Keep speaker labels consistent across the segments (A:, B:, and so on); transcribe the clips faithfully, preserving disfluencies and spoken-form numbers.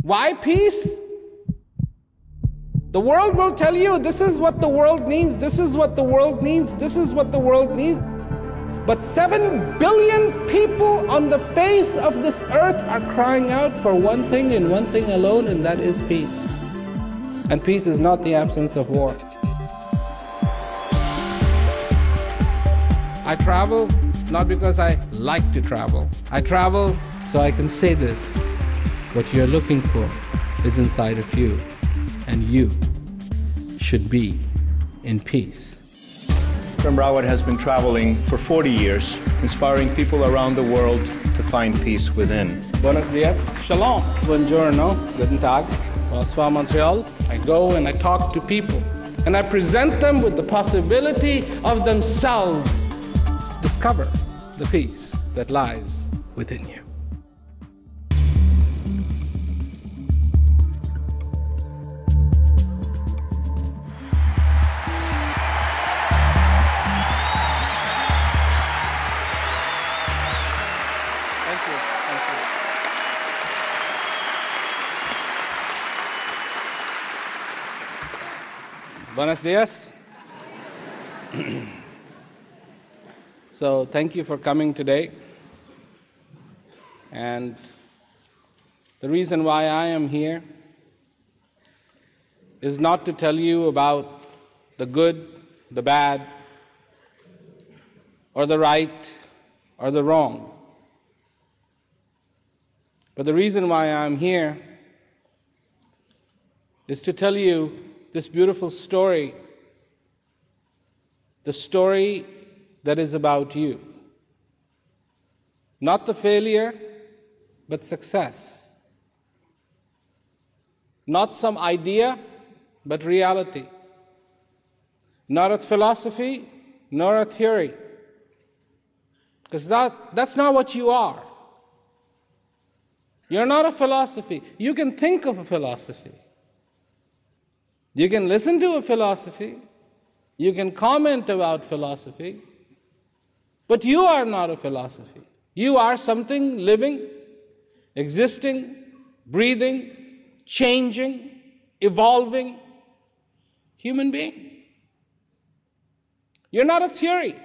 A: Why peace? The world will tell you this is what the world needs, this is what the world needs, this is what the world needs. But seven billion people on the face of this earth are crying out for one thing and one thing alone, and that is peace. And peace is not the absence of war. I travel not because I like to travel. I travel so I can say this. What you're looking for is inside of you, and you should be in peace.
B: Prem Rawat has been traveling for forty years, inspiring people around the world to find peace within.
A: Buenos dias, shalom, buongiorno, guten tag, bonsoir Montreal. I go and I talk to people, and I present them with the possibility of themselves discover the peace that lies within you. Buenos dias. So thank you for coming today. And the reason why I am here is not to tell you about the good, the bad, or the right, or the wrong. But the reason why I'm here is to tell you this beautiful story, the story that is about you. Not the failure, but success. Not some idea, but reality. Not a philosophy, nor a theory. Because that, that's not what you are. You're not a philosophy. You can think of a philosophy. You can listen to a philosophy, you can comment about philosophy, but you are not a philosophy. You are something living, existing, breathing, changing, evolving human being. You're not a theory.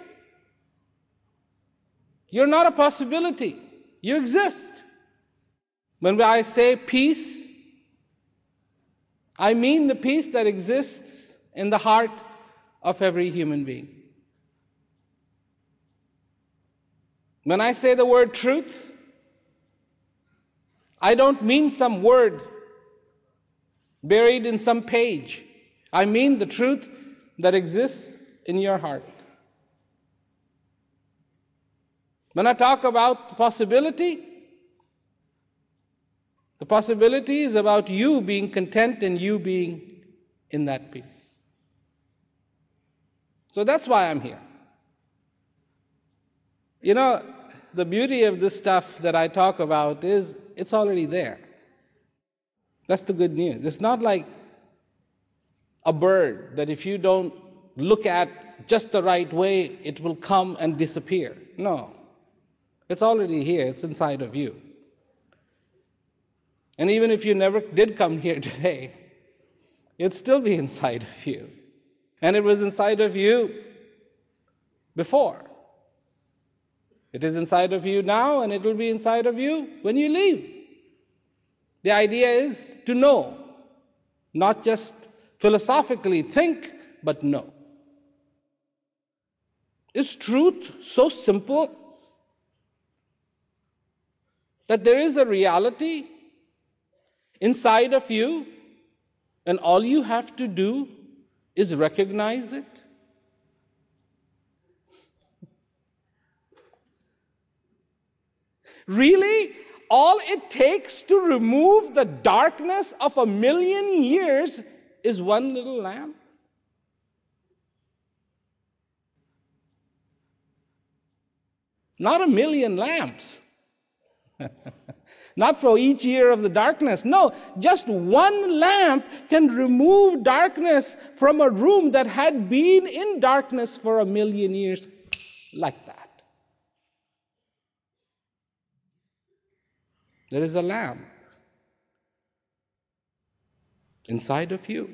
A: You're not a possibility. You exist. When I say peace, I mean the peace that exists in the heart of every human being. When I say the word truth, I don't mean some word buried in some page. I mean the truth that exists in your heart. When I talk about possibility, the possibility is about you being content and you being in that peace. So that's why I'm here. You know, the beauty of this stuff that I talk about is it's already there. That's the good news. It's not like a bird that if you don't look at just the right way, it will come and disappear. No. It's already here. It's inside of you. And even if you never did come here today, it'd still be inside of you. And it was inside of you before. It is inside of you now, and it will be inside of you when you leave. The idea is to know, not just philosophically think, but know. Is truth so simple that there is a reality inside of you, and all you have to do is recognize it? Really? All it takes to remove the darkness of a million years is one little lamp? Not a million lamps. Not for each year of the darkness. No, just one lamp can remove darkness from a room that had been in darkness for a million years, like that. There is a lamp. inside of you,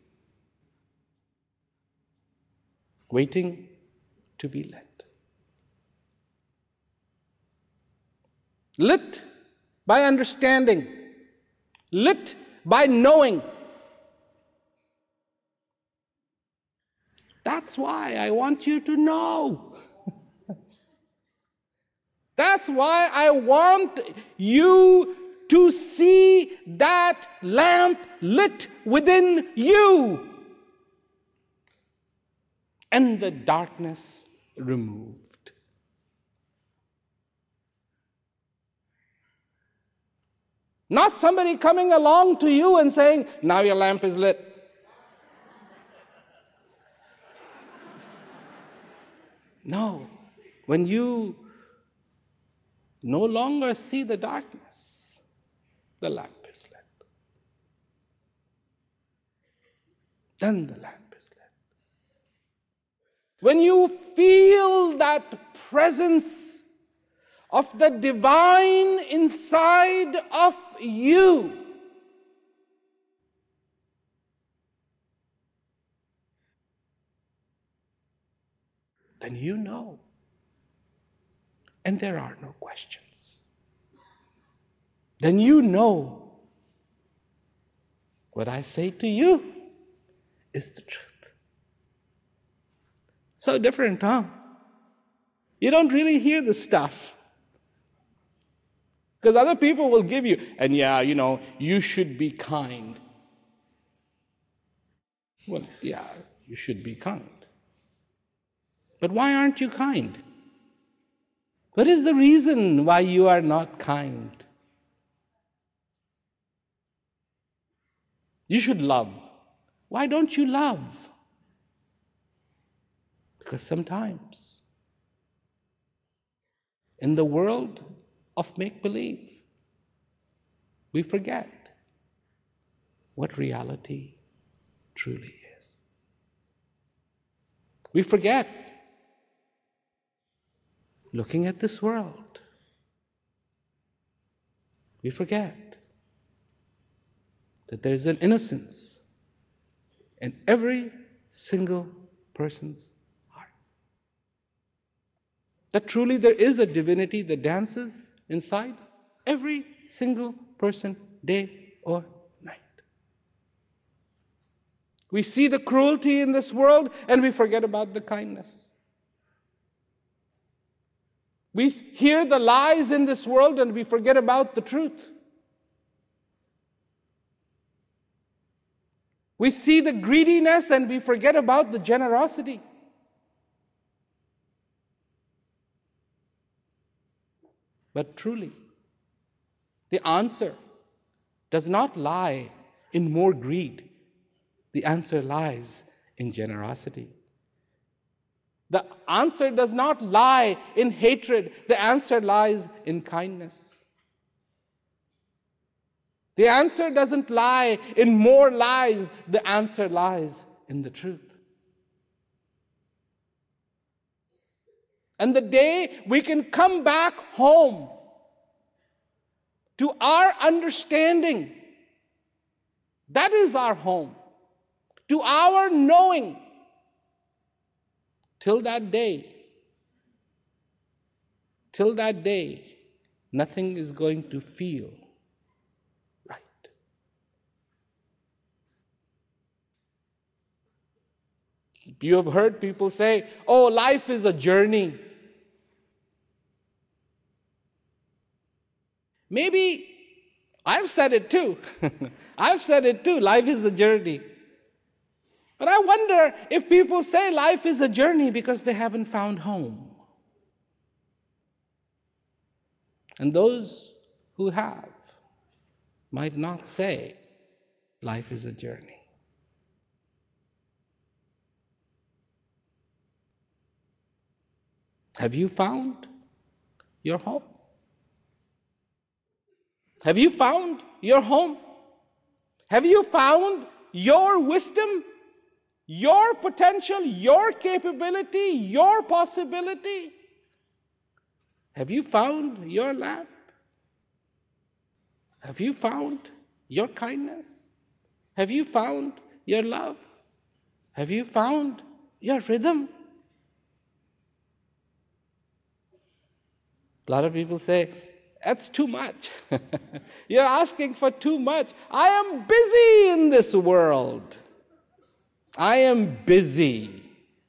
A: waiting to be lit. Lit by understanding, lit by knowing. That's why I want you to know. That's why I want you to see that lamp lit within you and the darkness removed. Not somebody coming along to you and saying, now your lamp is lit. No. When you no longer see the darkness, the lamp is lit. Then the lamp is lit. When you feel that presence of the divine inside of you, then you know. And there are no questions. Then you know what I say to you is the truth. So different, huh? You don't really hear the stuff. Because other people will give you, and yeah, you know, you should be kind. Well, yeah, you should be kind. But why aren't you kind? What is the reason why you are not kind? You should love. Why don't you love? Because sometimes in the world of make-believe, we forget what reality truly is. We forget looking at this world. We forget that there is an innocence in every single person's heart. That truly there is a divinity that dances inside every single person, day or night. We see the cruelty in this world and we forget about the kindness. We hear the lies in this world and we forget about the truth. We see the greediness and we forget about the generosity. But truly, the answer does not lie in more greed. The answer lies in generosity. The answer does not lie in hatred. The answer lies in kindness. The answer doesn't lie in more lies. The answer lies in the truth. And the day we can come back home to our understanding, that is our home, to our knowing. Till that day, till that day, nothing is going to feel right. You have heard people say, oh, life is a journey. Maybe I've said it too. I've said it too. Life is a journey. But I wonder if people say life is a journey because they haven't found home. And those who have might not say life is a journey. Have you found your home? Have you found your home? Have you found your wisdom? Your potential, your capability, your possibility? Have you found your lamp? Have you found your kindness? Have you found your love? Have you found your rhythm? A lot of people say, that's too much. You're asking for too much. I am busy in this world. I am busy.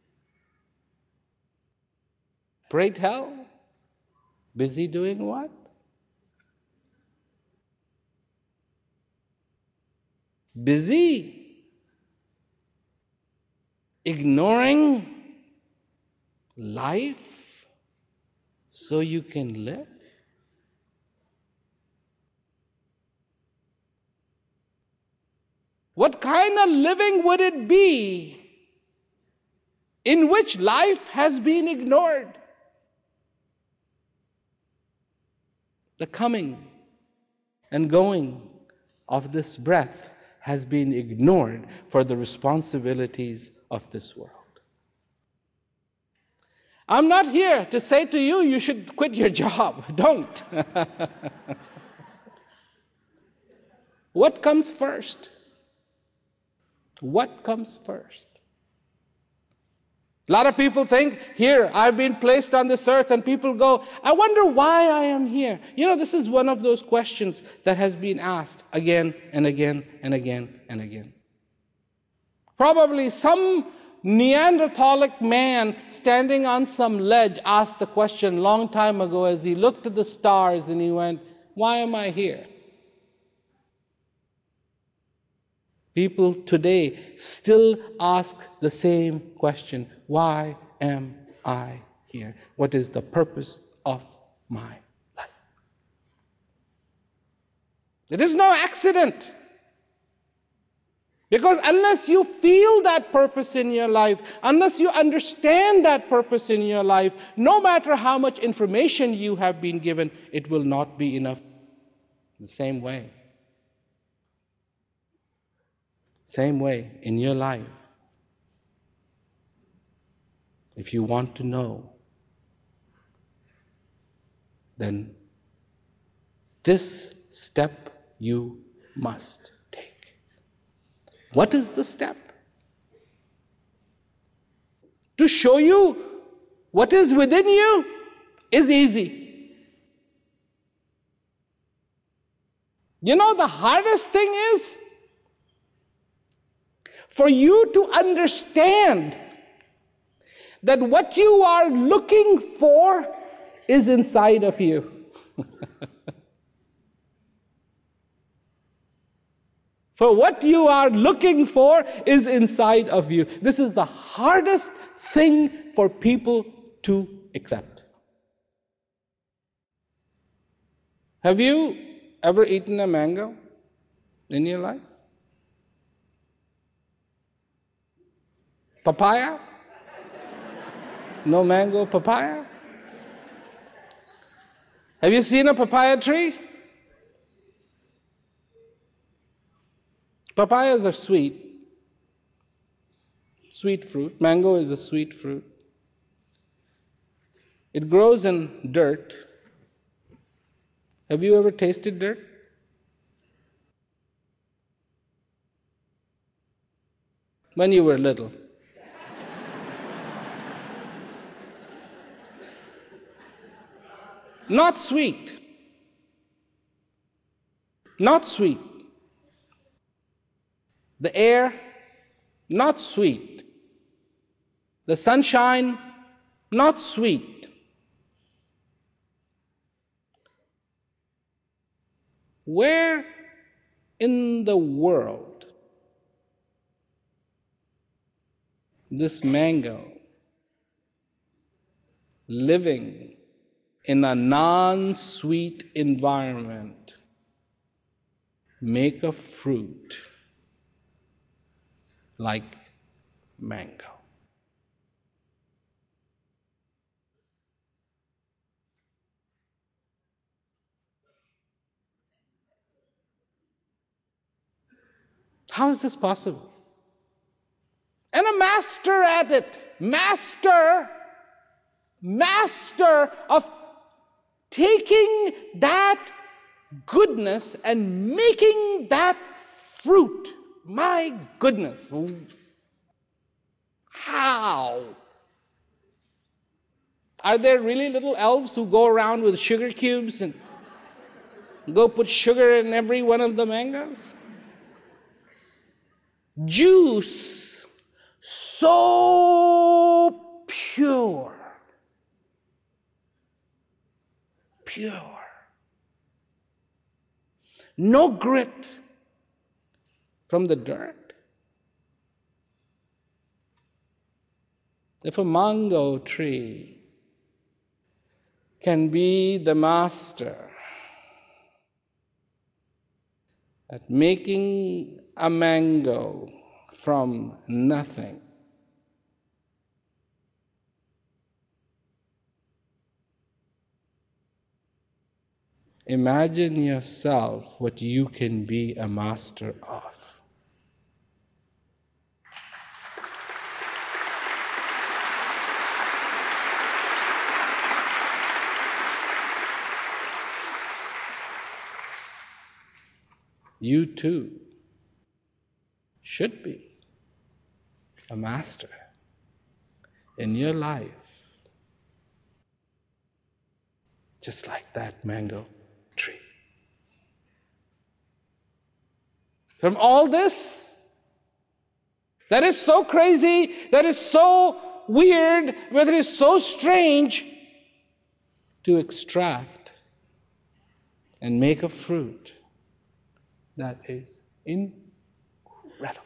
A: Pray tell, busy doing what? Busy ignoring life so you can live? What kind of living would it be in which life has been ignored? The coming and going of this breath has been ignored for the responsibilities of this world. I'm not here to say to you, you should quit your job. Don't. What comes first? What comes first? A lot of people think, here, I've been placed on this earth, and people go, I wonder why I am here. You know, this is one of those questions that has been asked again and again and again and again. Probably some Neanderthalic man standing on some ledge asked the question long time ago as he looked at the stars and he went, why am I here? People today still ask the same question. Why am I here? What is the purpose of my life? It is no accident. Because unless you feel that purpose in your life, unless you understand that purpose in your life, no matter how much information you have been given, it will not be enough. The same way. Same way in your life. If you want to know, then this step you must take. What is the step? To show you what is within you is easy. You know, the hardest thing is for you to understand that what you are looking for is inside of you. For what you are looking for is inside of you. This is the hardest thing for people to accept. Have you ever eaten a mango in your life? Papaya? No mango, papaya? Have you seen a papaya tree? Papayas are sweet. Sweet fruit. Mango is a sweet fruit. It grows in dirt. Have you ever tasted dirt? When you were little. Not sweet. Not sweet. The air, not sweet. The sunshine, not sweet. Where in the world this mango living in a non-sweet environment make a fruit like mango? How is this possible? And a master at it, master, master of taking that goodness and making that fruit My goodness. How? Are there really little elves who go around with sugar cubes and go put sugar in every one of the mangoes? Juice so pure. Pure. No grit from the dirt. If a mango tree can be the master at making a mango from nothing, imagine yourself what you can be a master of. You too should be a master in your life, just like that mango tree. From all this, that is so crazy, that is so weird, that is so strange, to extract and make a fruit that is incredible.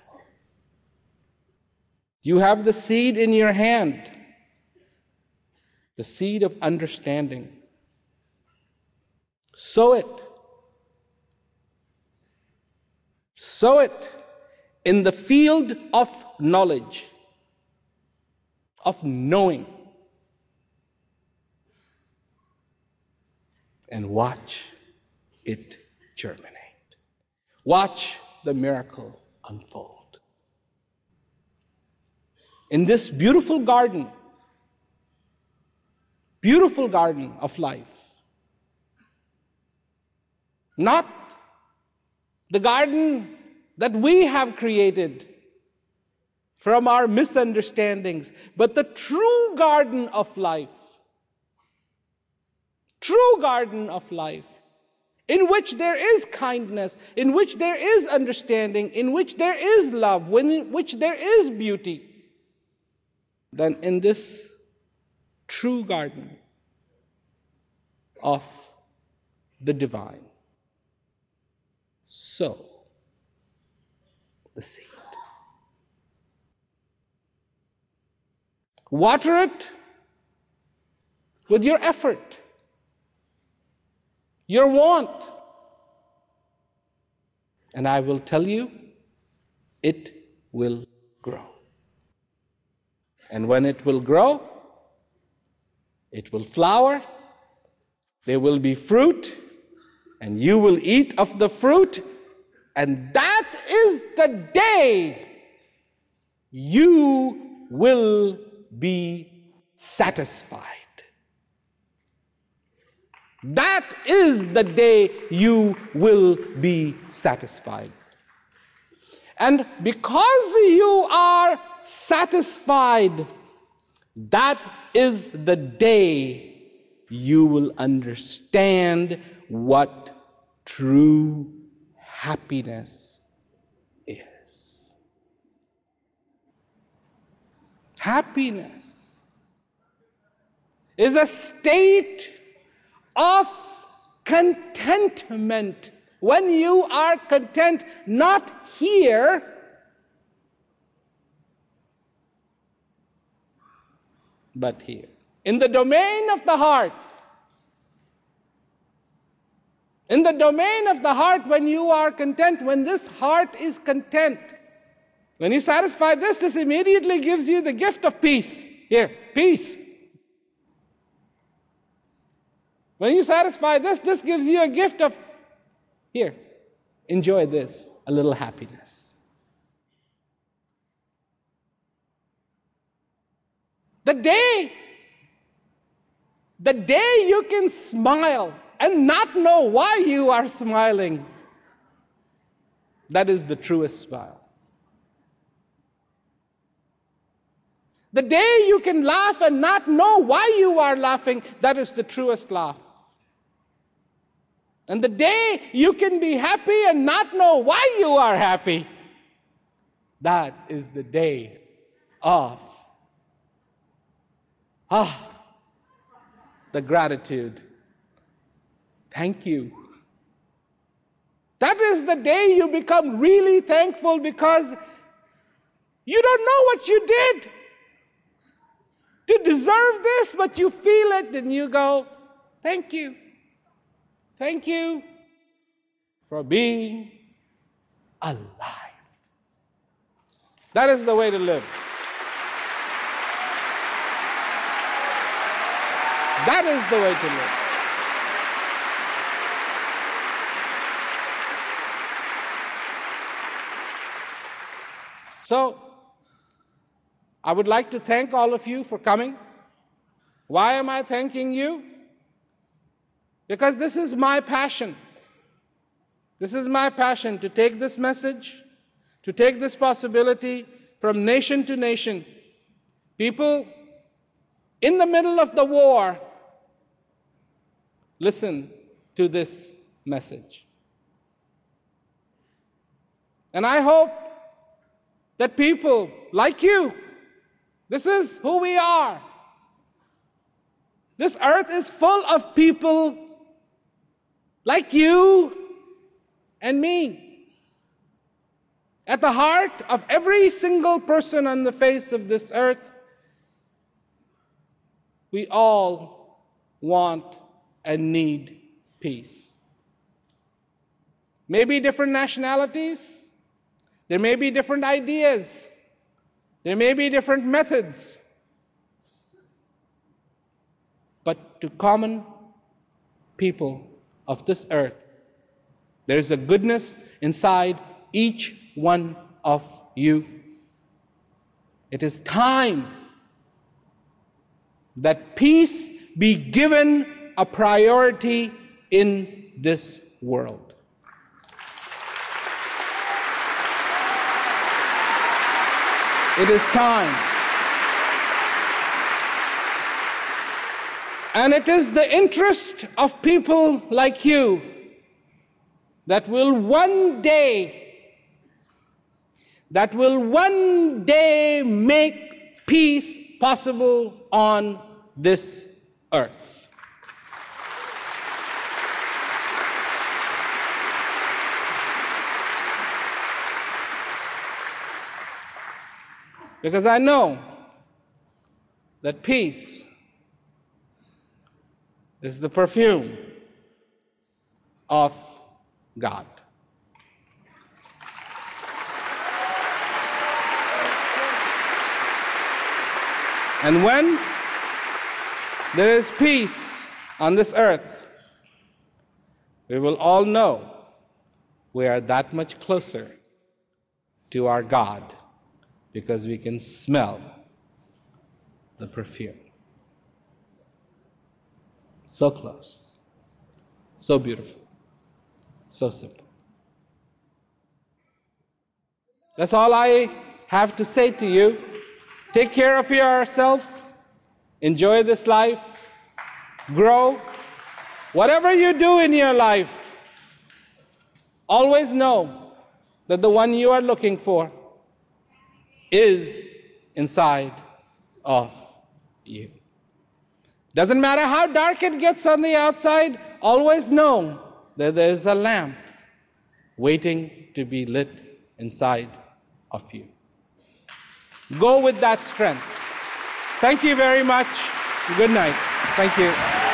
A: You have the seed in your hand, the seed of understanding. Sow it. Sow it in the field of knowledge, of knowing. And watch it germinate. Watch the miracle unfold. In this beautiful garden, beautiful garden of life, not the garden that we have created from our misunderstandings, but the true garden of life, true garden of life, in which there is kindness, in which there is understanding, in which there is love, in which there is beauty, then in this true garden of the divine, sow the seed. Water it with your effort, your want. And I will tell you, it will grow. And when it will grow, it will flower, there will be fruit, and you will eat of the fruit, and that is the day you will be satisfied. That is the day you will be satisfied. And because you are satisfied, that is the day you will understand what true happiness is. Happiness is a state of contentment. When you are content, not here, but here. In the domain of the heart. In the domain of the heart, when you are content, when this heart is content, when you satisfy this, this immediately gives you the gift of peace. Here, peace. When you satisfy this, this gives you a gift of, here, enjoy this, a little happiness. The day, the day you can smile and not know why you are smiling, that is the truest smile. The day you can laugh and not know why you are laughing, that is the truest laugh. And the day you can be happy and not know why you are happy, that is the day of ah, the gratitude. Thank you. That is the day you become really thankful because you don't know what you did to deserve this, but you feel it and you go, thank you. Thank you for being alive. That is the way to live. That is the way to live. So, I would like to thank all of you for coming. Why am I thanking you? Because this is my passion. This is my passion to take this message, to take this possibility from nation to nation. People in the middle of the war, listen to this message. And I hope that people like you, this is who we are. This earth is full of people like you and me. At the heart of every single person on the face of this earth, we all want and need peace. Maybe different nationalities, there may be different ideas, there may be different methods, but to common people of this earth, there is a goodness inside each one of you. It is time that peace be given a priority in this world. It is time. And it is the interest of people like you that will one day, that will one day make peace possible on this earth. Because I know that peace is the perfume of God. And when there is peace on this earth, we will all know we are that much closer to our God because we can smell the perfume. So close, so beautiful, so simple. That's all I have to say to you. Take care of yourself, enjoy this life, grow. Whatever you do in your life, always know that the one you are looking for is inside of you. Doesn't matter how dark it gets on the outside, always know that there's a lamp waiting to be lit inside of you. Go with that strength. Thank you very much. Good night. Thank you.